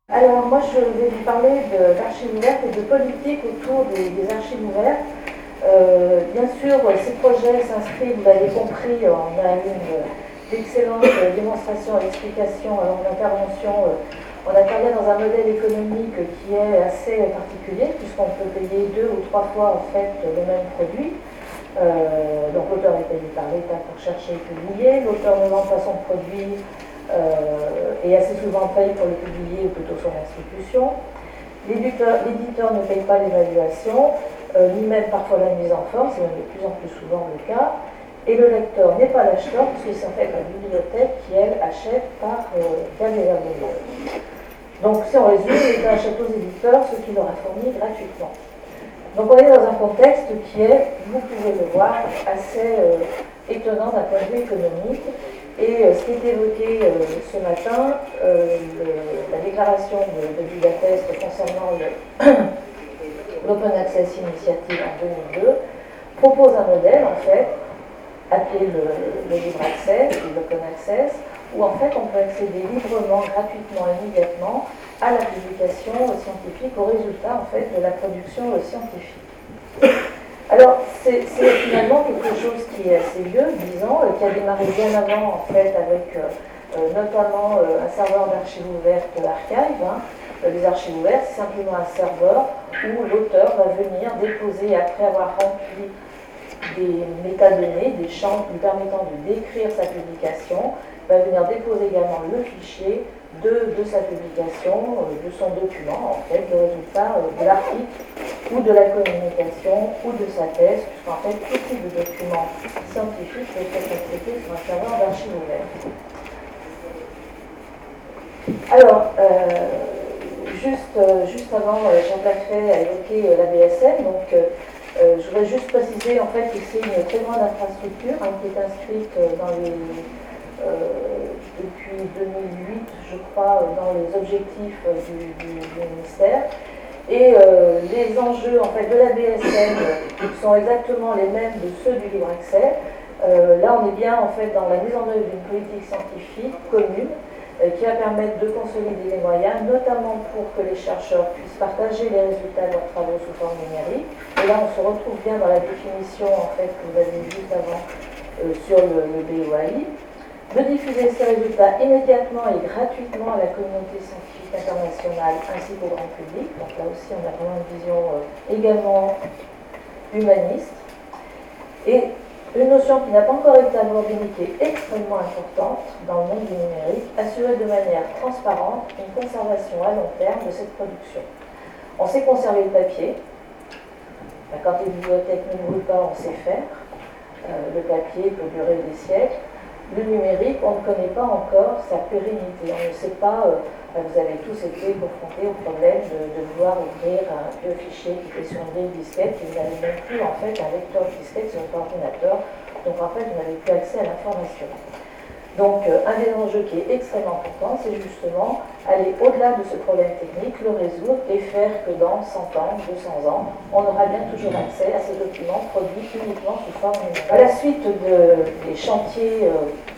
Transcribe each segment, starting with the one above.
Alors moi je vais vous parler d'archives ouvertes et de politique autour des archives ouvertes. Bien sûr, ces projets s'inscrivent, vous l'avez compris, on a une d'excellentes démonstrations et explications à l'intervention. On intervient dans un modèle économique qui est assez particulier, puisqu'on peut payer 2 ou 3 fois en fait le même produit. Donc l'auteur est payé par l'État pour chercher et publier, l'auteur ne vend pas son produit et assez souvent paye pour le publier ou plutôt son institution. L'éditeur ne paye pas l'évaluation, ni même parfois la mise en forme, c'est même de plus en plus souvent le cas. Et le lecteur n'est pas l'acheteur, puisque c'est en fait la bibliothèque qui, elle, achète par les abonnés. Donc, si on résume, l'État achète aux éditeurs ce qu'il leur a fourni gratuitement. Donc, on est dans un contexte qui est, vous pouvez le voir, assez étonnant d'un point de vue économique. Et ce qui est évoqué ce matin, la déclaration de Budapest concernant l'Open Access Initiative en 2002, propose un modèle, en fait, appelé le libre accès, l'Open Access, où en fait on peut accéder librement, gratuitement, immédiatement à la publication scientifique, au résultat en fait de la production scientifique. Alors c'est finalement quelque chose qui est assez vieux, disons, qui a démarré bien avant en fait avec notamment un serveur d'archives ouvertes, l'archive. Les archives ouvertes, c'est simplement un serveur où l'auteur va venir déposer, après avoir rempli des métadonnées, des champs lui permettant de décrire sa publication, va venir déposer également le fichier de sa publication, de son document, en fait, le résultat de l'article ou de la communication ou de sa thèse, puisqu'en fait, tout type de document scientifique peut être traité sur un serveur d'archives ouvertes. Alors, juste avant, Jean Lafay a évoqué la BSN, donc je voudrais juste préciser en fait que c'est une très grande infrastructure qui est inscrite depuis 2008, je crois, dans les objectifs du ministère. Et les enjeux en fait, de la BSN sont exactement les mêmes de ceux du libre accès. Là, on est bien en fait, dans la mise en œuvre d'une politique scientifique commune qui va permettre de consolider les moyens, notamment pour que les chercheurs puissent partager les résultats de leurs travaux sous forme numérique. Et là, on se retrouve bien dans la définition en fait, que vous avez juste avant sur le BOAI, de diffuser ces résultats immédiatement et gratuitement à la communauté scientifique internationale ainsi qu'au grand public. Donc là aussi, on a vraiment une vision également humaniste. Et une notion qui n'a pas encore été abordée, mais qui est extrêmement importante dans le monde du numérique, assurer de manière transparente une conservation à long terme de cette production. On sait conserver le papier. Quand les bibliothèques ne brûlent pas, on sait faire. Le papier peut durer des siècles. Le numérique, on ne connaît pas encore sa pérennité. On ne sait pas, vous avez tous été confrontés au problème de vouloir ouvrir un vieux fichier qui était sur une vieille disquette et vous n'avez même plus en fait un lecteur de disquette sur votre ordinateur, donc en fait vous n'avez plus accès à l'information. Donc un des enjeux qui est extrêmement important, c'est justement aller au-delà de ce problème technique, le résoudre et faire que dans 100 ans, 200 ans, on aura bien toujours accès à ces documents produits uniquement sous forme numérique. À la suite des chantiers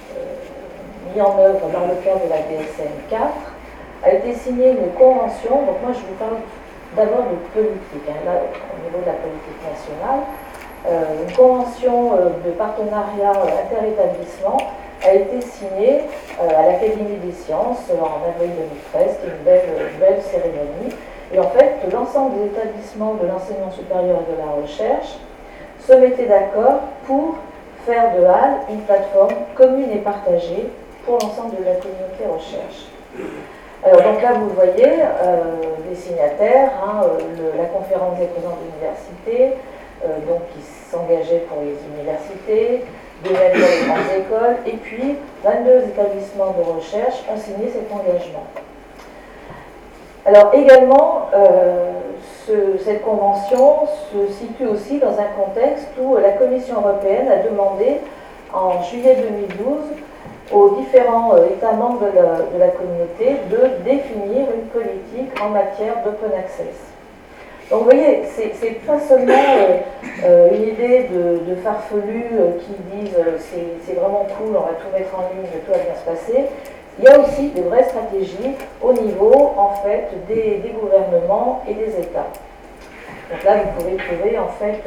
mis en œuvre dans le cadre de la DSM 4, a été signée une convention, donc moi je vous parle d'abord de politique, là au niveau de la politique nationale, une convention de partenariat interétablissement a été signée à l'Académie des sciences en avril 2013, qui est une belle cérémonie. Et en fait, l'ensemble des établissements de l'enseignement supérieur et de la recherche se mettaient d'accord pour faire de HAL une plateforme commune et partagée pour l'ensemble de la communauté recherche. Alors donc là, vous voyez les signataires, la conférence des présidents d'université, donc qui s'engageait pour les universités, de même pour les grandes écoles, et puis 22 établissements de recherche ont signé cet engagement. Alors également, cette convention se situe aussi dans un contexte où la Commission européenne a demandé en juillet 2012 aux différents États membres de la communauté de définir une politique en matière d'open access. Donc vous voyez, c'est pas seulement une idée de farfelus qui disent c'est vraiment cool, on va tout mettre en ligne, tout va bien se passer. il y a aussi des vraies stratégies au niveau en fait des gouvernements et des États. Donc là, vous pouvez trouver en fait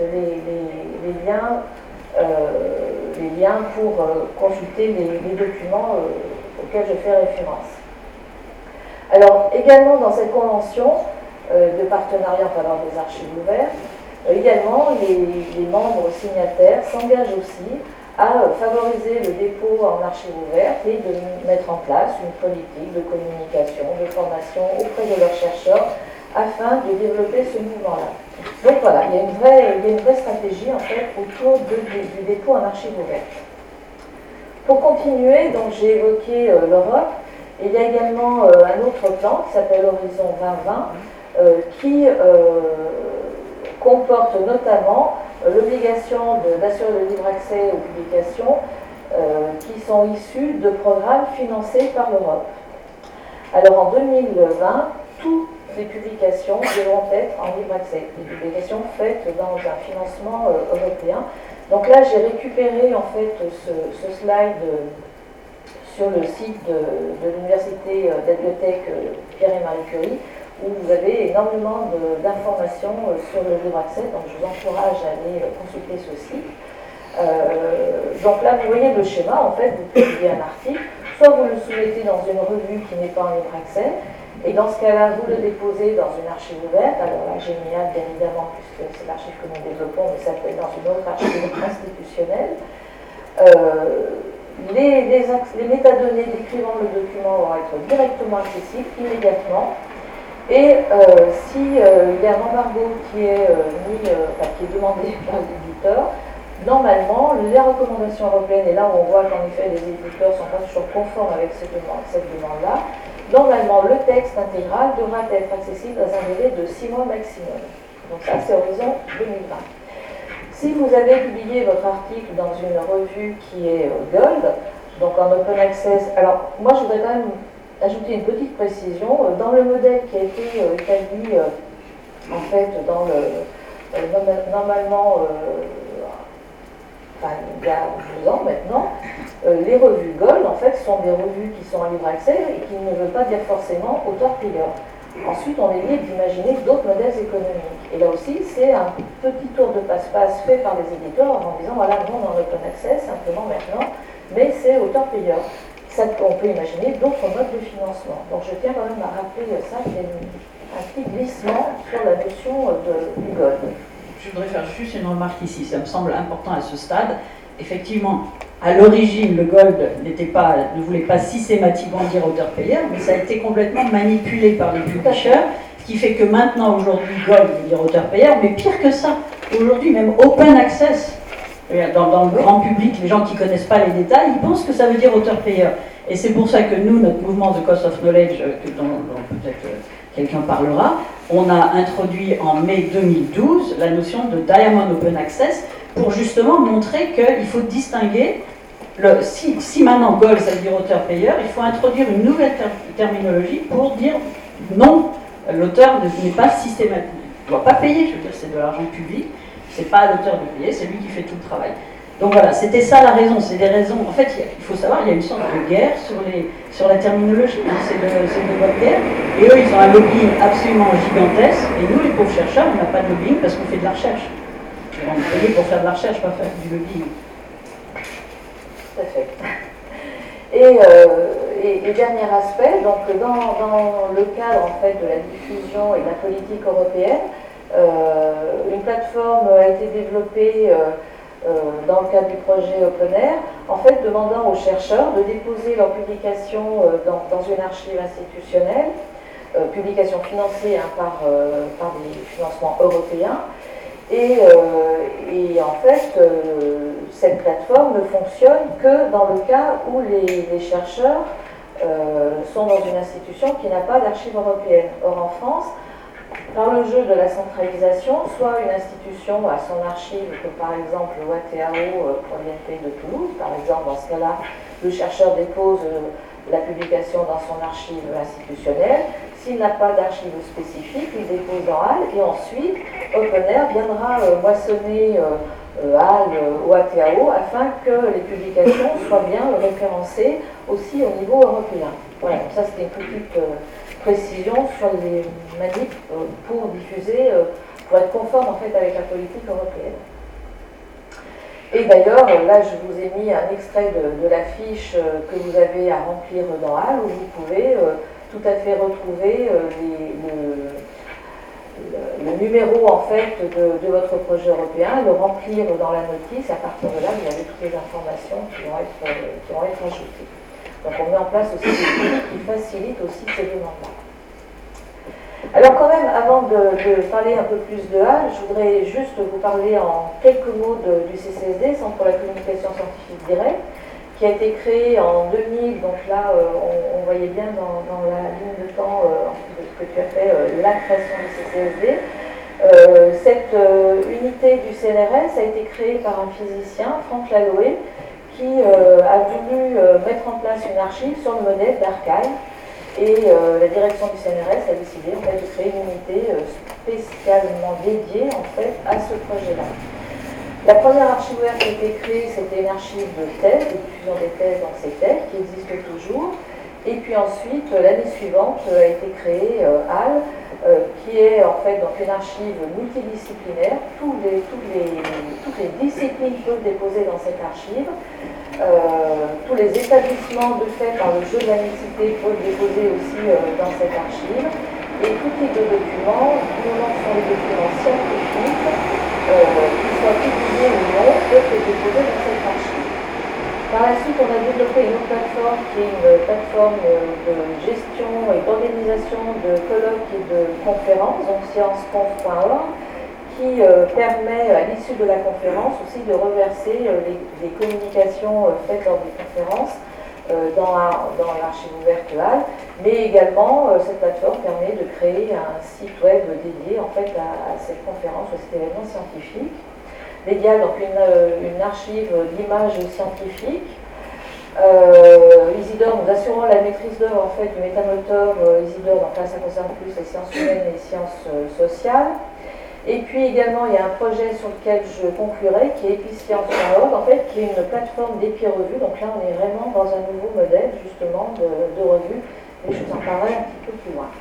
les liens pour consulter les documents auxquels je fais référence. Alors, également dans cette convention de partenariat en faveur des archives ouvertes, également les membres signataires s'engagent aussi à favoriser le dépôt en archives ouvertes et de mettre en place une politique de communication, de formation auprès de leurs chercheurs afin de développer ce mouvement-là. Donc voilà, il y a une vraie stratégie en fait autour du dépôt en archives ouvertes. Pour continuer, donc j'ai évoqué l'Europe. Il y a également un autre plan qui s'appelle Horizon 2020 qui comporte notamment l'obligation d'assurer le libre accès aux publications qui sont issues de programmes financés par l'Europe. Alors en 2020, toutes les publications devront être en libre accès, les publications faites dans un financement européen. Donc là, j'ai récupéré en fait ce slide sur le site de l'Université d'Abiotech Pierre et Marie Curie, où vous avez énormément d'informations sur le libre accès, donc je vous encourage à aller consulter ce site. Donc là, vous voyez le schéma, en fait, vous publiez un article, soit vous le soumettez dans une revue qui n'est pas en libre accès, et dans ce cas-là, vous le déposez dans une archive ouverte, alors là, génial, bien évidemment, puisque c'est l'archive que nous développons, mais ça peut être dans une autre archive institutionnelle. Les métadonnées décrivant le document vont être directement accessibles immédiatement. Et s'il y a un embargo qui est demandé par l'éditeur, normalement, les recommandations européennes, et là où on voit qu'en effet les éditeurs ne sont pas toujours conformes avec cette demande-là, normalement le texte intégral devra être accessible dans un délai de 6 mois maximum. Donc ça, c'est Horizon 2020. Si vous avez publié votre article dans une revue qui est Gold, donc en Open Access, alors moi je voudrais quand même ajouter une petite précision. Dans le modèle qui a été établi en fait dans normalement il y a 12 ans maintenant, les revues Gold en fait sont des revues qui sont en libre accès et qui ne veulent pas dire forcément auteur-payeur. Ensuite, on est libre d'imaginer d'autres modèles économiques. Et là aussi, c'est un petit tour de passe-passe fait par les éditeurs en disant voilà, nous on est en open access simplement maintenant, mais c'est auteur-payeur. On peut imaginer d'autres modes de financement. Donc je tiens quand même à rappeler ça, qu'il y a un petit glissement sur la notion du Gold. Je voudrais faire juste une remarque ici, ça me semble important à ce stade. Effectivement, à l'origine, le Gold ne voulait pas systématiquement dire auteur-payeur, mais ça a été complètement manipulé par les publishers, ce qui fait que maintenant, aujourd'hui, Gold veut dire auteur-payeur, mais pire que ça, aujourd'hui, même Open Access, dans le grand public, les gens qui ne connaissent pas les détails, ils pensent que ça veut dire auteur-payeur. Et c'est pour ça que nous, notre mouvement The Cost of Knowledge, dont peut-être quelqu'un parlera, on a introduit en mai 2012 la notion de Diamond Open Access pour justement montrer qu'il faut distinguer, si maintenant Gold ça veut dire auteur-payeur, il faut introduire une nouvelle terminologie pour dire non, l'auteur n'est pas systématique, il ne doit pas payer, je veux dire c'est de l'argent public, c'est pas à l'auteur de payer, c'est lui qui fait tout le travail. Donc voilà, c'était ça la raison, c'est des raisons, en fait il faut savoir, il y a une sorte de guerre sur la terminologie, hein, c'est de votre guerre, et eux ils ont un lobbying absolument gigantesque, et nous les pauvres chercheurs, on n'a pas de lobbying parce qu'on fait de la recherche. On est payé pour faire de la recherche, pas faire du lobbying. Tout à fait. Et dernier aspect, donc dans le cadre en fait de la diffusion et de la politique européenne, une plateforme a été développée dans le cadre du projet OpenAir, en fait demandant aux chercheurs de déposer leurs publications dans une archive institutionnelle, publications financées par des financements européens. Et en fait, cette plateforme ne fonctionne que dans le cas où les chercheurs sont dans une institution qui n'a pas d'archive européenne. Or en France, par le jeu de la centralisation, soit une institution a son archive, comme par exemple l'OATAO pour l'INP de Toulouse, par exemple, dans ce cas-là, le chercheur dépose la publication dans son archive institutionnelle. S'il n'a pas d'archive spécifique, il dépose dans HAL et ensuite OpenAir viendra moissonner HAL ou ATAO afin que les publications soient bien référencées aussi au niveau européen. Voilà, donc ça c'était une petite précision sur les manips pour diffuser, pour être conforme en fait avec la politique européenne. Et d'ailleurs, là je vous ai mis un extrait de la fiche que vous avez à remplir dans HAL, où vous pouvez tout à fait retrouver le numéro en fait de votre projet européen, le remplir dans la notice, et à partir de là, vous avez toutes les informations qui vont être ajoutées. Donc on met en place aussi des outils qui facilitent aussi ces demandes-là. Alors quand même, avant de parler un peu plus de HAL, je voudrais juste vous parler en quelques mots du CCSD, Centre pour la communication scientifique directe, qui a été créé en 2000, donc là on voyait bien dans la ligne de temps que tu as fait la création du CCSD. Cette unité du CNRS a été créée par un physicien, Franck Laloé, qui a voulu mettre en place une archive sur le modèle d'Archive. Et la direction du CNRS a décidé en fait, de créer une unité spécialement dédiée en fait, à ce projet-là. La première archive ouverte qui a été créée, c'était une archive de thèses, de diffusion des thèses dans ces thèses, qui existe toujours. Et puis ensuite, l'année suivante, a été créée HAL, qui est en fait donc une archive multidisciplinaire. Toutes les disciplines peuvent déposer dans cette archive. Tous les établissements de fait par le jeu de la mixité peuvent déposer aussi dans cette archive. Et tout type de documents, du moment que ce sont les documents scientifiques, qu'ils soient publiés ou non, peuvent être déposés dans cette archive. Par la suite, on a développé une autre plateforme qui est une plateforme de gestion et d'organisation de colloques et de conférences, donc scienceconf.org, qui permet à l'issue de la conférence aussi de reverser les communications faites lors des conférences dans l'archive ouverte HAL, mais également cette plateforme permet de créer un site web dédié en fait à cette conférence ou à cet événement scientifique. Il y a donc une archive d'images scientifiques. Isidore, nous assurons la maîtrise d'œuvre en fait du métamoteur Isidore, donc là ça concerne plus les sciences humaines et les sciences sociales. Et puis également, il y a un projet sur lequel je conclurai, qui est episcience.org, en fait, qui est une plateforme d'épi-revues. Donc là, on est vraiment dans un nouveau modèle, justement, de revue. Et je vous en parlerai un petit peu plus loin.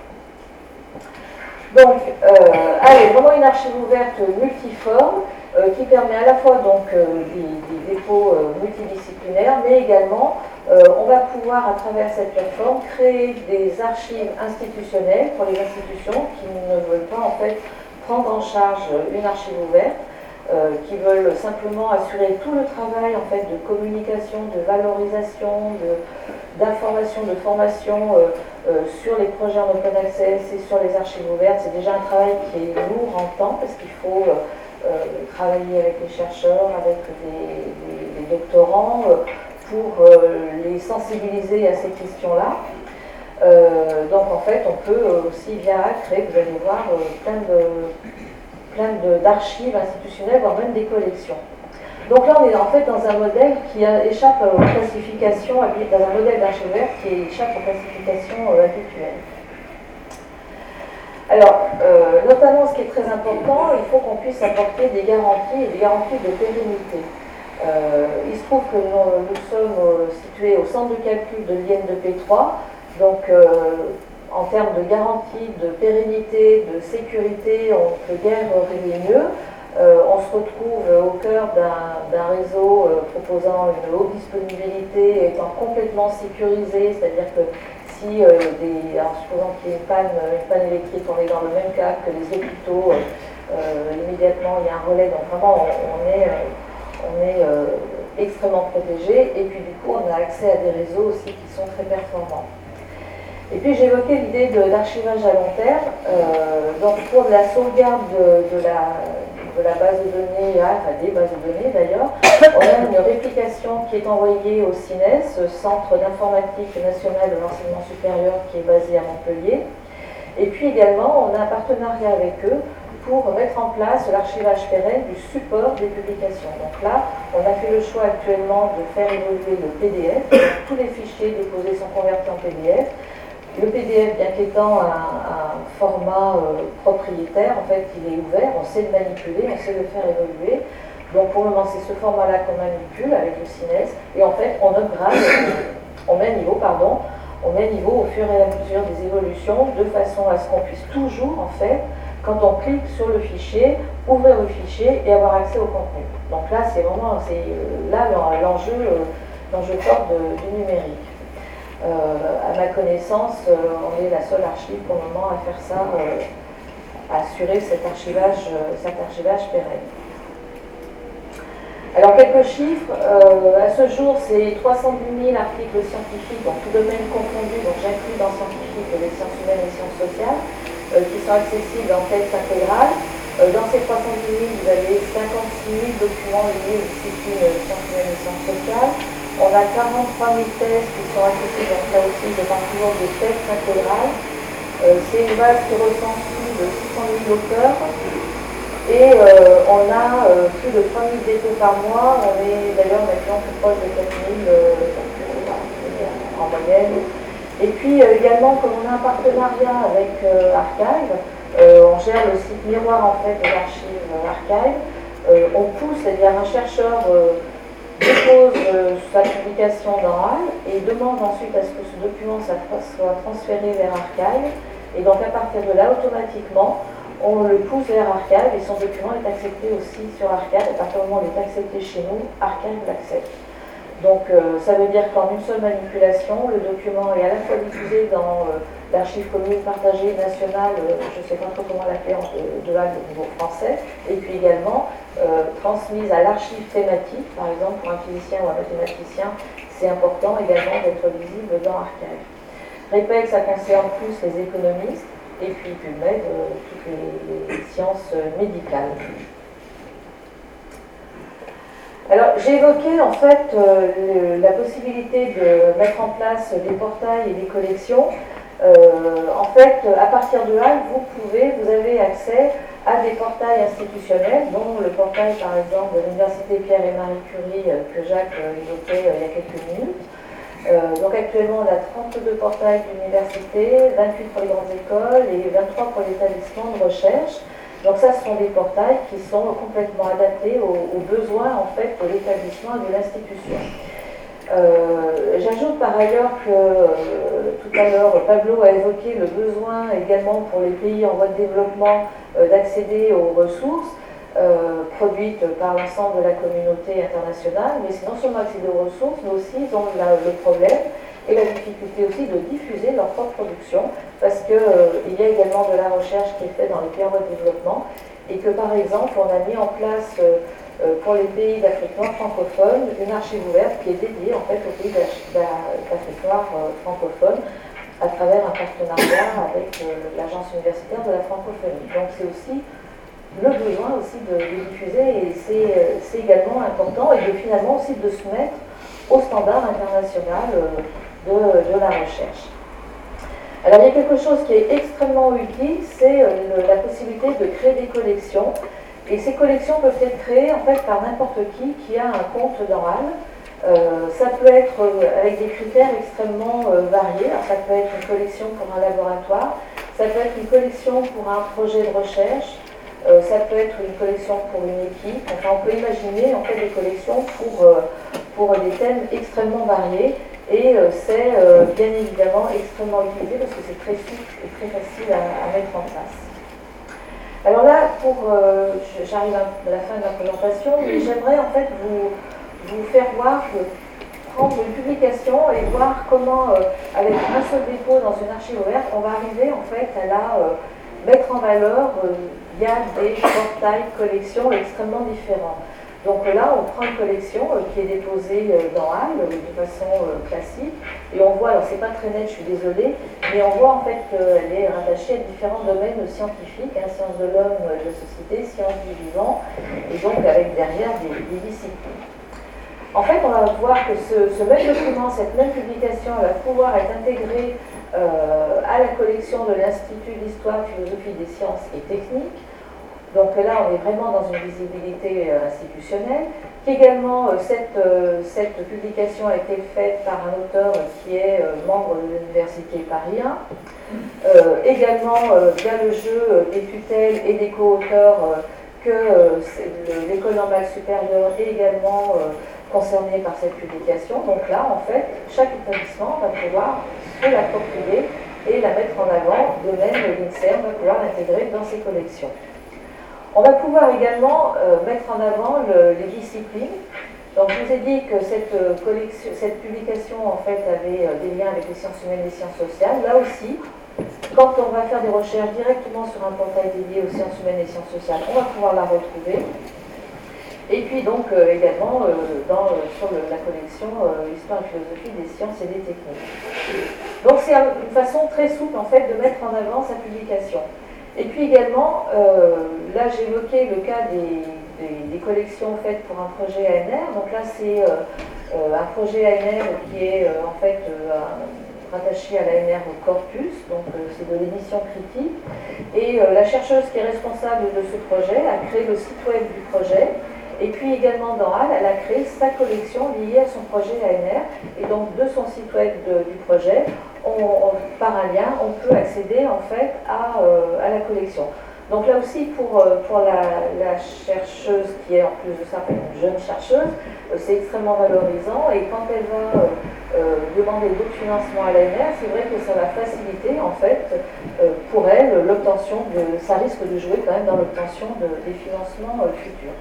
Donc, allez, vraiment une archive ouverte multiforme, qui permet à la fois donc, des dépôts multidisciplinaires, mais également, on va pouvoir, à travers cette plateforme, créer des archives institutionnelles pour les institutions qui ne veulent pas, en fait, prendre en charge une archive ouverte, qui veulent simplement assurer tout le travail en fait, de communication, de valorisation, d'information, de formation sur les projets en open access et sur les archives ouvertes. C'est déjà un travail qui est lourd en temps parce qu'il faut travailler avec les chercheurs, avec les doctorants, pour les sensibiliser à ces questions-là. Donc en fait, on peut aussi via HAL créer, vous allez voir, plein d'archives institutionnelles, voire même des collections. Donc là, on est en fait dans un modèle qui échappe aux classifications, dans un modèle d'archive ouverte qui échappe aux classifications habituelles. Alors, notamment, ce qui est très important, il faut qu'on puisse apporter des garanties et des garanties de pérennité. Il se trouve que nous sommes situés au centre de calcul de l'IN2P3. Donc, en termes de garantie, de pérennité, de sécurité, on ne peut guère rêver mieux. On se retrouve au cœur d'un réseau proposant une haute disponibilité, étant complètement sécurisé, c'est-à-dire que si, alors supposons qu'il y ait une panne électrique, on est dans le même cas que les hôpitaux, immédiatement il y a un relais, donc vraiment on est extrêmement protégé, et puis du coup on a accès à des réseaux aussi qui sont très performants. Et puis j'ai évoqué l'idée d'archivage à long terme. Donc pour la sauvegarde de la base de données, enfin des bases de données d'ailleurs, on a une réplication qui est envoyée au CINES, Centre d'informatique national de l'enseignement supérieur, qui est basé à Montpellier. Et puis également, on a un partenariat avec eux pour mettre en place l'archivage pérenne du support des publications. Donc là, on a fait le choix actuellement de faire évoluer le PDF. Tous les fichiers déposés sont convertis en PDF. Le PDF, bien qu'étant un format propriétaire, en fait, il est ouvert, on sait le manipuler, on sait le faire évoluer. Donc pour le moment, c'est ce format-là qu'on manipule avec le CINES, et en fait, on upgrade au même niveau, pardon, au même niveau au fur et à mesure des évolutions, de façon à ce qu'on puisse toujours, en fait, quand on clique sur le fichier, ouvrir le fichier et avoir accès au contenu. Donc là, c'est vraiment là l'enjeu fort du numérique. À ma connaissance, on est la seule archive pour le moment à faire ça, à assurer cet archivage pérenne. Alors quelques chiffres, à ce jour c'est 310 000 articles scientifiques, donc tout domaine confondu, donc j'inclus dans scientifique les sciences humaines et les sciences sociales, qui sont accessibles en texte intégral. Dans ces 310 000, vous avez 56 000 documents liés aux disciplines sciences humaines et sciences sociales. On a 43 000 thèses qui sont accessibles, donc là aussi, de par toujours des textes intégrales. C'est une base qui recense plus de 600 000 auteurs. Et on a plus de 3 000 dépôts par mois. On est d'ailleurs maintenant plus proche de 4 000 en moyenne. Et puis également, comme on a un partenariat avec Archive, on gère le site miroir en fait de l'archive Archive. On pousse, c'est-à-dire un chercheur dépose sa publication dans RAL et demande ensuite à ce que ce document soit transféré vers Archive. Et donc à partir de là, automatiquement, on le pousse vers Archive et son document est accepté aussi sur Archive. À partir du moment où il est accepté chez nous, Archive l'accepte. Donc ça veut dire qu'en une seule manipulation, le document est à la fois diffusé dans l'archive commune partagée nationale, je ne sais pas trop comment l'appeler de là au niveau français, et puis également transmise à l'archive thématique, par exemple pour un physicien ou un mathématicien, c'est important également d'être visible dans Archive. REPEX a concerne plus les économistes, et puis PubMed, toutes les sciences médicales. Alors, j'ai évoqué en fait la possibilité de mettre en place des portails et des collections. En fait, à partir de là, vous avez accès à des portails institutionnels, dont le portail par exemple de l'Université Pierre et Marie Curie que Jacques évoquait il y a quelques minutes. Donc actuellement, on a 32 portails d'université, 28 pour les grandes écoles et 23 pour les établissements de recherche. Donc ça, ce sont des portails qui sont complètement adaptés aux besoins en fait de l'établissement et de l'institution. J'ajoute par ailleurs que tout à l'heure, Pablo a évoqué le besoin également pour les pays en voie de développement d'accéder aux ressources produites par l'ensemble de la communauté internationale, mais c'est non seulement accéder aux ressources, mais aussi ils ont le problème et la difficulté aussi de diffuser leur propre production, parce qu'il y a également de la recherche qui est faite dans les pays en voie de développement, et que par exemple on a mis en place pour les pays d'Afrique noire francophone une archive ouverte qui est dédiée en fait aux pays d'Afrique noire francophone à travers un partenariat avec l'agence universitaire de la francophonie. Donc c'est aussi le besoin aussi de diffuser, et c'est également important, et finalement aussi de se mettre au standard international de la recherche. Alors il y a quelque chose qui est extrêmement utile, c'est la possibilité de créer des collections. Et ces collections peuvent être créées en fait par n'importe qui a un compte dans RAL. Ça peut être avec des critères extrêmement variés. Alors, ça peut être une collection pour un laboratoire, ça peut être une collection pour un projet de recherche, ça peut être une collection pour une équipe. Enfin, on peut imaginer en fait des collections pour des thèmes extrêmement variés. Et c'est bien évidemment extrêmement utilisé parce que c'est très souple et très facile à mettre en place. Alors là, j'arrive à la fin de la présentation, mais j'aimerais en fait vous faire voir, prendre une publication et voir comment, avec un seul dépôt dans une archive ouverte, on va arriver en fait à la mettre en valeur via des portails, collections extrêmement différents. Donc là, on prend une collection qui est déposée dans HAL de façon classique, et on voit, alors c'est pas très net, je suis désolée, mais on voit en fait qu'elle est rattachée à différents domaines scientifiques, sciences de l'homme, de la société, sciences du vivant, et donc avec derrière des disciplines. En fait, on va voir que ce même document, cette même publication, elle va pouvoir être intégrée à la collection de l'Institut d'Histoire, Philosophie des Sciences et Techniques. Donc là, on est vraiment dans une visibilité institutionnelle. Également, cette publication a été faite par un auteur qui est membre de l'Université Paris 1. Également, via le jeu des tutelles et des co-auteurs, que l'École normale supérieure et également concernés par cette publication. Donc là, en fait, chaque établissement va pouvoir se l'approprier et la mettre en avant, de même l'INSERM va pouvoir l'intégrer dans ses collections. On va pouvoir également mettre en avant les disciplines. Donc je vous ai dit que cette publication en fait avait des liens avec les sciences humaines et les sciences sociales. Là aussi, quand on va faire des recherches directement sur un portail dédié aux sciences humaines et sciences sociales, on va pouvoir la retrouver. Et puis donc également sur la collection Histoire et philosophie des sciences et des techniques. Donc c'est une façon très souple en fait de mettre en avant sa publication. Et puis également, là j'évoquais le cas des collections faites pour un projet ANR. Donc là c'est un projet ANR qui est en fait rattaché à l'ANR Corpus, donc c'est de l'édition critique. Et la chercheuse qui est responsable de ce projet a créé le site web du projet. Et puis également dans HAL, elle a créé sa collection liée à son projet ANR. Et donc de son site web du projet, par un lien, on peut accéder en fait à la collection. Donc là aussi, pour la chercheuse qui est en plus de ça une jeune chercheuse, c'est extrêmement valorisant. Et quand elle va demander d'autres financements à l'ANR, c'est vrai que ça va faciliter en fait pour elle l'obtention ça risque de jouer quand même dans l'obtention des financements futurs.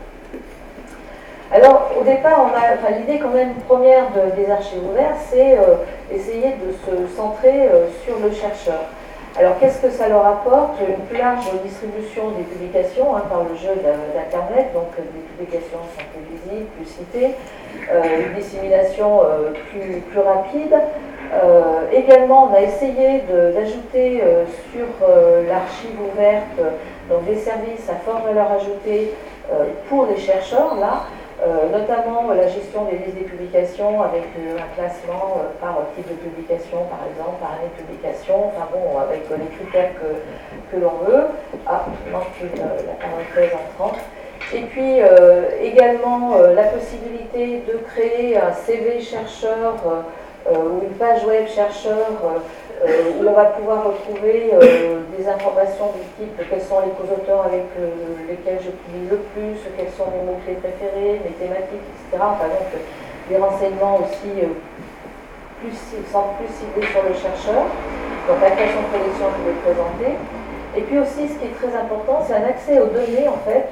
Alors, au départ, l'idée quand même première des archives ouvertes, c'est essayer de se centrer sur le chercheur. Alors, qu'est-ce que ça leur apporte? Une plus large distribution des publications par le jeu d'Internet, donc des publications sont plus visibles, plus citées, une dissémination plus rapide. Également, on a essayé d'ajouter sur l'archive ouverte donc des services à forte valeur ajoutée pour les chercheurs, là. Notamment la gestion des listes des publications avec un classement par type de publication, par exemple, par année de publication, enfin bon, avec les critères que l'on veut. Ah, il manque la parenthèse entrante. Et puis également la possibilité de créer un CV chercheur ou une page web chercheur où on va pouvoir retrouver des informations du type quels sont les co-auteurs avec lesquels je publie le plus, quels sont mes mots-clés préférés, mes thématiques, etc. Enfin, donc des renseignements aussi plus ciblés sur le chercheur. Donc la création de collection, je vais présenter. Et puis aussi, ce qui est très important, c'est un accès aux données en fait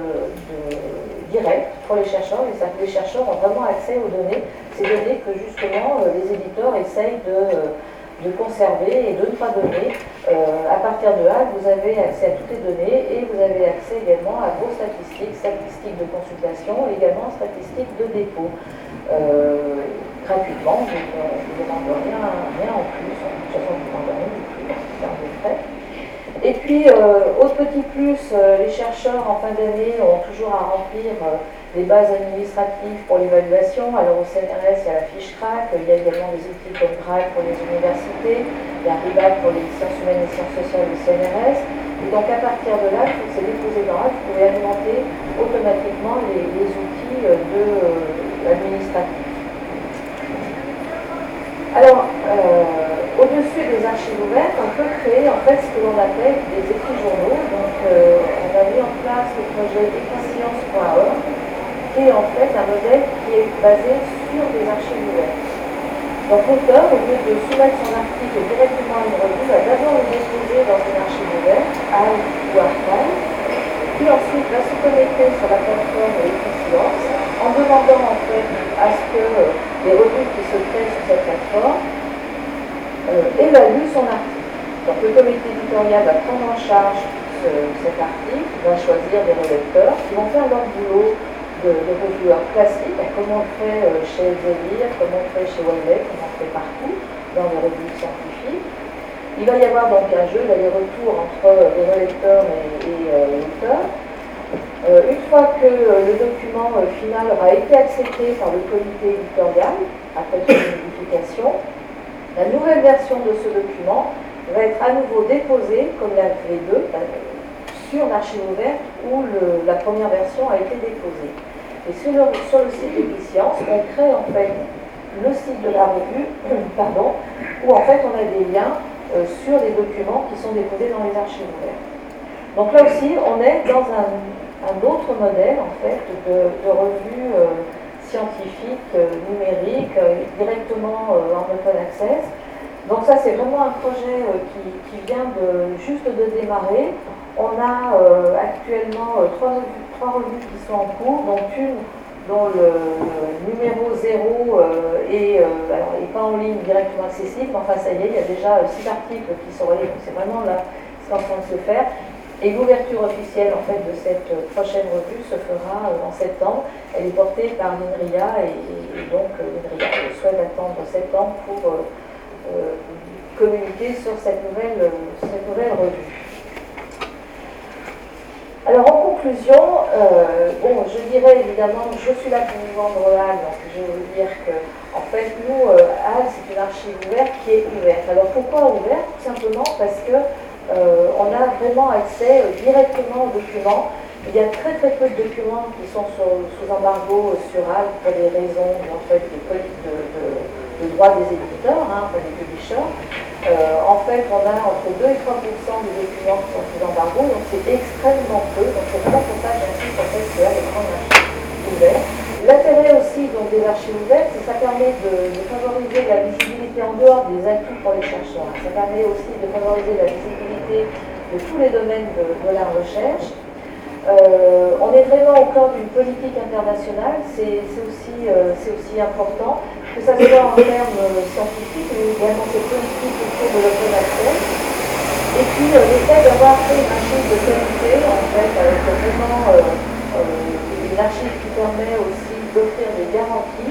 direct pour les chercheurs. Les chercheurs ont vraiment accès aux données, ces données que justement les éditeurs essayent de conserver et de ne pas donner. À partir de là, vous avez accès à toutes les données et vous avez accès également à vos statistiques de consultation et également statistiques de dépôt. Gratuitement, donc on ne vous demande rien en plus, de toute façon on ne vous demande rien du tout en termes de frais. Et puis, autre petit plus, les chercheurs en fin d'année ont toujours à remplir les bases administratives pour l'évaluation. Alors au CNRS, il y a la fiche CRAC, il y a également des outils comme GRAC pour les universités, il y a RIBAC pour les sciences humaines et sciences sociales du CNRS. Et donc à partir de là, il faut que c'est déposé dans HAL, vous pouvez alimenter automatiquement les outils administratifs. Alors, au-dessus des archives ouvertes, on peut créer en fait ce que l'on appelle des écrits journaux. Donc, on a mis en place le projet ecoscience.org, qui est en fait un modèle qui est basé sur des archives ouvertes. Donc, l'auteur, au lieu de soumettre son article directement à une revue, va d'abord le déposer dans une archive ouverte, HAL ou Archive, puis ensuite va se connecter sur la plateforme Ecoscience en demandant en fait à ce que les revues qui se créent sur cette plateforme évalue son article. Donc le comité éditorial va prendre en charge cet article, va choisir des rédacteurs qui vont faire leur boulot de revueurs classiques, comme on le fait chez Elsevier, comme on le fait chez Wiley, comme on le fait partout dans les revues scientifiques. Il va y avoir donc un jeu d'aller-retour entre les rédacteurs et l'auteur. Une fois que le document final aura été accepté par le comité éditorial, après toute modification, la nouvelle version de ce document va être à nouveau déposée, comme les deux, sur l'archive ouverte où la première version a été déposée. Et sur le site Wikiscience, on crée en fait le site de la revue, où en fait on a des liens sur les documents qui sont déposés dans les archives ouvertes. Donc là aussi, on est dans un autre modèle en fait de revue scientifique, numérique, directement en open access. Donc ça, c'est vraiment un projet qui vient juste de démarrer. On a actuellement trois revues qui sont en cours, dont une dont le numéro 0 alors, est pas en ligne directement accessible, mais enfin ça y est, il y a déjà 6 articles qui sont reliés, donc c'est vraiment là ce qui est en train de se faire. Et l'ouverture officielle en fait, de cette prochaine revue se fera en septembre. Elle est portée par l'INRIA et donc l'INRIA souhaite attendre septembre pour communiquer sur cette nouvelle revue. Alors en conclusion, je dirais évidemment, je suis là pour vous vendre HAL, donc je vais vous dire que, en fait, nous, HAL, c'est une archive ouverte qui est ouverte. Alors pourquoi ouverte? Tout simplement parce que on a vraiment accès directement aux documents. Il y a très peu de documents qui sont sous embargo sur HAL pour des raisons en fait, de droit des éditeurs, des publishers. En fait, on a entre 2 et 3% des documents qui sont sous embargo, donc c'est extrêmement peu. Donc c'est vraiment pour ça que j'insiste en fait qu'il y a des grandes archives ouvertes. L'intérêt aussi donc, des archives ouvertes, c'est que ça permet de favoriser la visibilité en dehors des atouts pour les chercheurs. Ça permet aussi de favoriser la visibilité de tous les domaines de la recherche. On est vraiment au cœur d'une politique internationale, c'est aussi important, que ça soit en termes scientifiques, mais également cette politique autour de l'open access. Et puis le fait d'avoir fait une archive de qualité, en fait, avec vraiment une archive qui permet aussi d'offrir des garanties,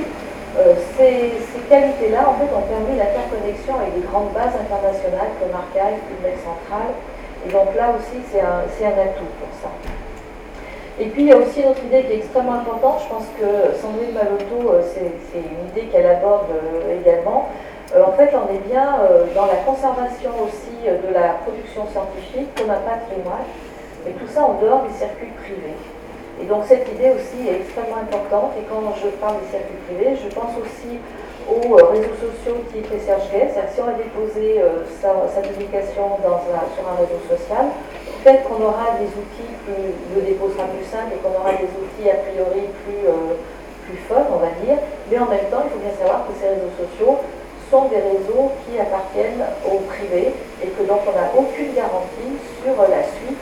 ces qualités-là, en fait, ont permis l'interconnexion avec des grandes bases internationales comme Archive, PubMed Central. Et donc là aussi, c'est un atout pour ça. Et puis il y a aussi une autre idée qui est extrêmement importante, je pense que Sandrine Malotto, c'est une idée qu'elle aborde également. En fait, on est bien dans la conservation aussi de la production scientifique comme un patrimoine, et tout ça en dehors des circuits privés. Et donc cette idée aussi est extrêmement importante, et quand je parle des circuits privés, je pense aussi aux réseaux sociaux type ResearchGate, c'est-à-dire si on a déposé sa publication sur un réseau social, peut-être qu'on aura des outils, le dépôt sera plus simple et qu'on aura des outils a priori plus fun, on va dire, mais en même temps, il faut bien savoir que ces réseaux sociaux sont des réseaux qui appartiennent au privé et que donc on n'a aucune garantie sur la suite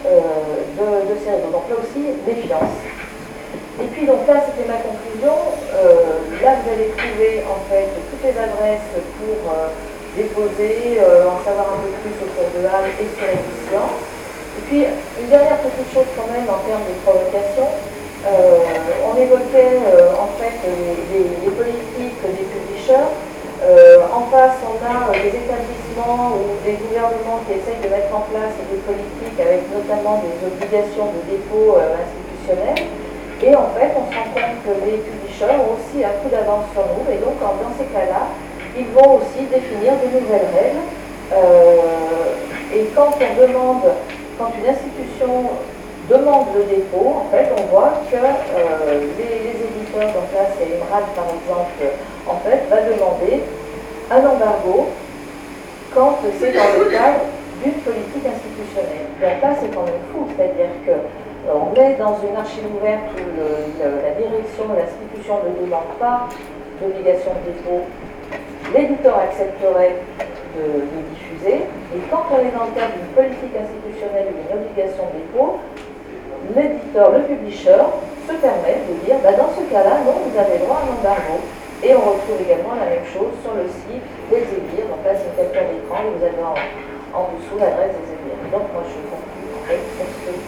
de ces réseaux. Donc là aussi, méfiance. Et puis donc là, c'était ma conclusion. Là, vous allez trouver en fait toutes les adresses pour déposer, en savoir un peu plus autour de HAL et sur l'édition. Et puis, une dernière petite chose quand même en termes de provocation. On évoquait en fait les politiques des publishers. En face, on a des établissements ou des gouvernements qui essayent de mettre en place des politiques avec notamment des obligations de dépôt institutionnel. Et en fait, on se rend compte que les publishers ont aussi un coup d'avance sur nous. Et donc, dans ces cas-là, ils vont aussi définir de nouvelles règles. Et quand une institution demande le dépôt, en fait, on voit que les éditeurs, donc là c'est Emerald par exemple, en fait, va demander un embargo quand c'est dans le cadre d'une politique institutionnelle. Donc là, c'est quand même fou, c'est-à-dire qu'on est dans une archive ouverte où la direction de l'institution ne demande pas d'obligation de dépôt, l'éditeur accepterait de diffuser, et quand on est dans le cadre d'une politique institutionnelle ou d'une obligation de dépôt, l'éditeur, le publisher, se permet de dire dans ce cas-là, non, vous avez droit à un embargo. Et on retrouve également la même chose sur le site d'Elsevier. Donc là, c'est une capture d'écran et vous avez en dessous l'adresse d'Elsevier. Donc moi, je conclue en fait sur ce